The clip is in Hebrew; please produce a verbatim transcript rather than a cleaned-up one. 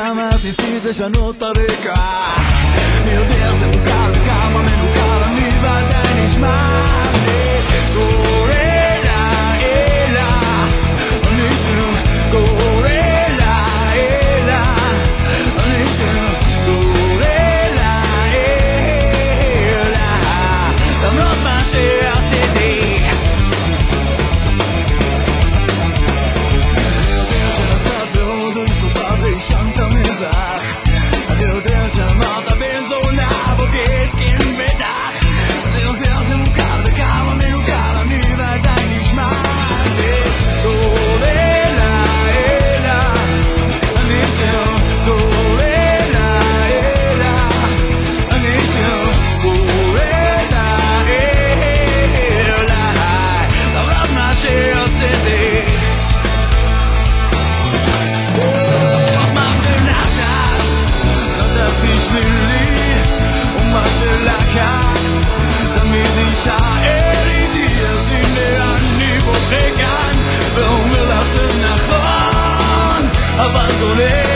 אמרת ניסית לשנות את הרקע, אני יודע זה מוכר וכמה מנוכר, אני ועדיין נשמע לי קורא לה אלה, אני שוב קורא לה אלה, אני שוב קורא לה אלה, למרות מה שעשיתי. ישנת מזרח, אני יודע שאמרת בזונה בוגד כן בטח, אני יודע זה מוכר וכמה מנוכר, אני ועדיין נשמע לי קורא לה אלה, אני שוב קורא לה אלה, אני שוב קורא לה אלה, למרות מה שעשיתי. בשבילי ומה שלקחת תמיד יישאר איתי, אז הנה אני בוכה כאן ואומר לך זה נכון, אבל זולג